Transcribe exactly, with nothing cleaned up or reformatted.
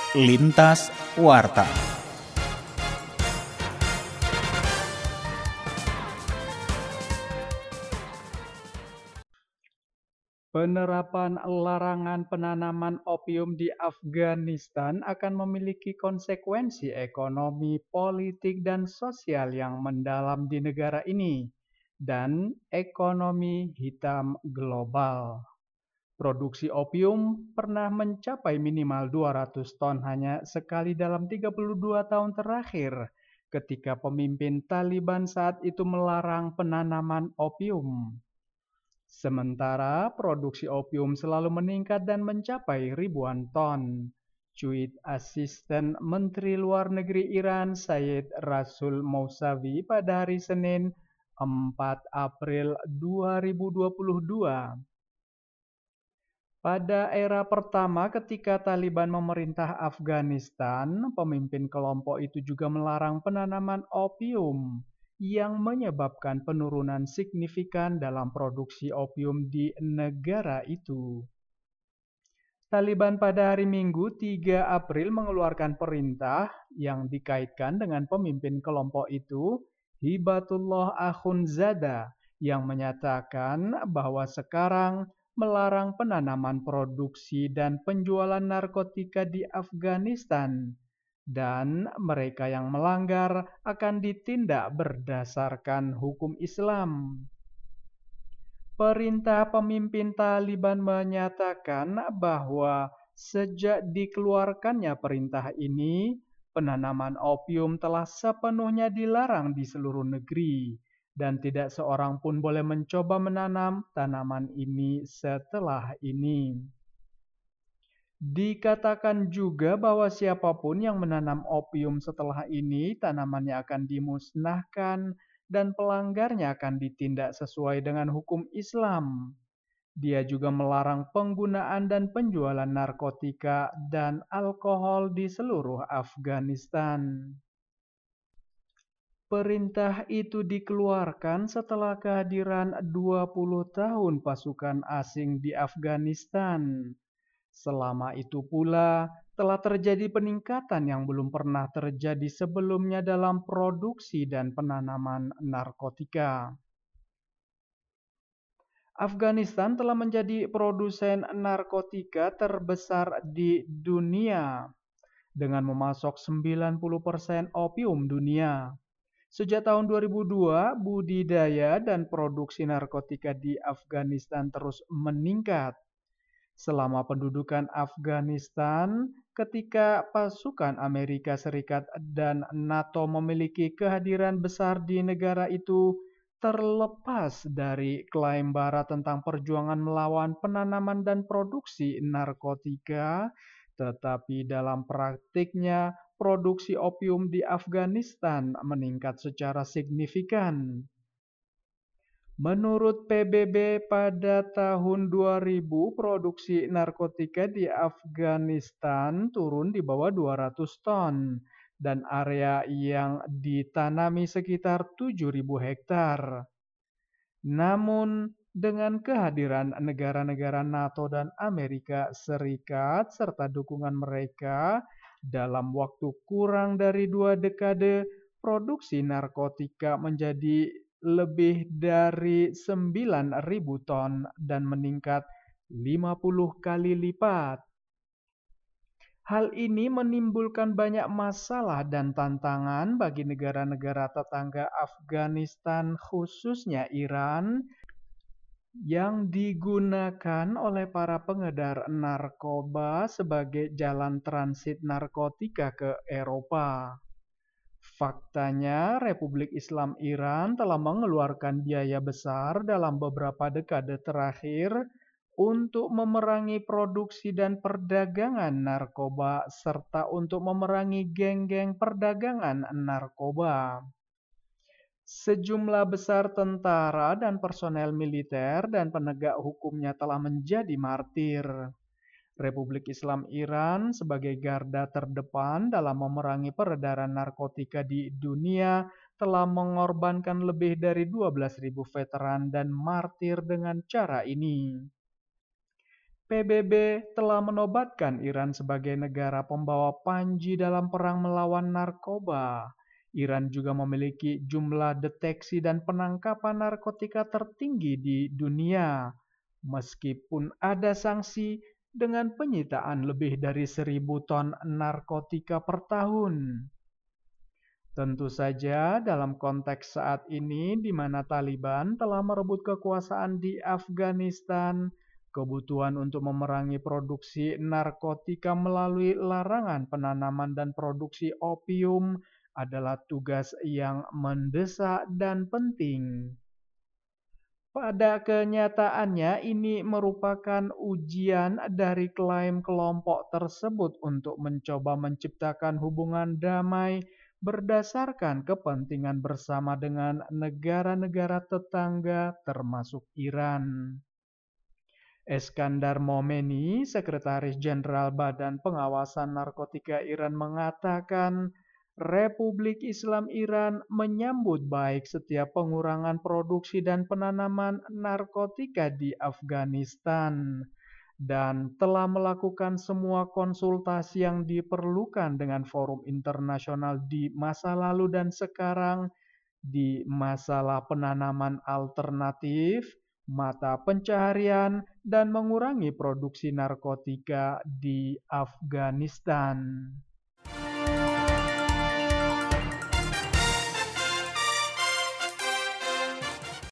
Lintas Warta. Penerapan larangan penanaman opium di Afghanistan akan memiliki konsekuensi ekonomi, politik, dan sosial yang mendalam di negara ini, dan ekonomi hitam global. Produksi opium pernah mencapai minimal dua ratus ton hanya sekali dalam tiga puluh dua tahun terakhir, ketika pemimpin Taliban saat itu melarang penanaman opium. Sementara produksi opium selalu meningkat dan mencapai ribuan ton. Cuit Asisten Menteri Luar Negeri Iran Sayyid Rasul Mousavi pada hari Senin empat April dua ribu dua puluh dua. Pada era pertama ketika Taliban memerintah Afghanistan, pemimpin kelompok itu juga melarang penanaman opium, yang menyebabkan penurunan signifikan dalam produksi opium di negara itu. Taliban pada hari Minggu tiga April mengeluarkan perintah yang dikaitkan dengan pemimpin kelompok itu, Hibatullah Akhundzada, yang menyatakan bahwa sekarang melarang penanaman produksi dan penjualan narkotika di Afghanistan, dan mereka yang melanggar akan ditindak berdasarkan hukum Islam. Perintah pemimpin Taliban menyatakan bahwa sejak dikeluarkannya perintah ini, penanaman opium telah sepenuhnya dilarang di seluruh negeri, dan tidak seorang pun boleh mencoba menanam tanaman ini setelah ini. Dikatakan juga bahwa siapapun yang menanam opium setelah ini, tanamannya akan dimusnahkan dan pelanggarnya akan ditindak sesuai dengan hukum Islam. Dia juga melarang penggunaan dan penjualan narkotika dan alkohol di seluruh Afghanistan. Perintah itu dikeluarkan setelah kehadiran dua puluh tahun pasukan asing di Afghanistan. Selama itu pula, telah terjadi peningkatan yang belum pernah terjadi sebelumnya dalam produksi dan penanaman narkotika. Afghanistan telah menjadi produsen narkotika terbesar di dunia, dengan memasok sembilan puluh persen opium dunia. Sejak tahun dua ribu dua, budidaya dan produksi narkotika di Afghanistan terus meningkat. Selama pendudukan Afghanistan, ketika pasukan Amerika Serikat dan NATO memiliki kehadiran besar di negara itu, terlepas dari klaim Barat tentang perjuangan melawan penanaman dan produksi narkotika, tetapi dalam praktiknya produksi opium di Afghanistan meningkat secara signifikan. Menurut P B B, pada tahun dua ribu, produksi narkotika di Afghanistan turun di bawah dua ratus ton, dan area yang ditanami sekitar tujuh ribu hektar. Namun, dengan kehadiran negara-negara NATO dan Amerika Serikat serta dukungan mereka, dalam waktu kurang dari dua dekade, produksi narkotika menjadi lebih dari sembilan ribu ton dan meningkat lima puluh kali lipat. Hal ini menimbulkan banyak masalah dan tantangan bagi negara-negara tetangga Afghanistan, khususnya Iran, yang digunakan oleh para pengedar narkoba sebagai jalan transit narkotika ke Eropa. Faktanya, Republik Islam Iran telah mengeluarkan biaya besar dalam beberapa dekade terakhir untuk memerangi produksi dan perdagangan narkoba, serta untuk memerangi geng-geng perdagangan narkoba. Sejumlah besar tentara dan personel militer dan penegak hukumnya telah menjadi martir. Republik Islam Iran sebagai garda terdepan dalam memerangi peredaran narkotika di dunia telah mengorbankan lebih dari dua belas ribu veteran dan martir dengan cara ini. P B B telah menobatkan Iran sebagai negara pembawa panji dalam perang melawan narkoba. Iran juga memiliki jumlah deteksi dan penangkapan narkotika tertinggi di dunia, meskipun ada sanksi dengan penyitaan lebih dari seribu ton narkotika per tahun. Tentu saja dalam konteks saat ini di mana Taliban telah merebut kekuasaan di Afghanistan, kebutuhan untuk memerangi produksi narkotika melalui larangan penanaman dan produksi opium adalah tugas yang mendesak dan penting. Pada kenyataannya, ini merupakan ujian dari klaim kelompok tersebut untuk mencoba menciptakan hubungan damai berdasarkan kepentingan bersama dengan negara-negara tetangga, termasuk Iran. Eskandar Momeni, Sekretaris Jenderal Badan Pengawasan Narkotika Iran, mengatakan Republik Islam Iran menyambut baik setiap pengurangan produksi dan penanaman narkotika di Afghanistan dan telah melakukan semua konsultasi yang diperlukan dengan forum internasional di masa lalu dan sekarang di masalah penanaman alternatif, mata pencaharian, dan mengurangi produksi narkotika di Afghanistan.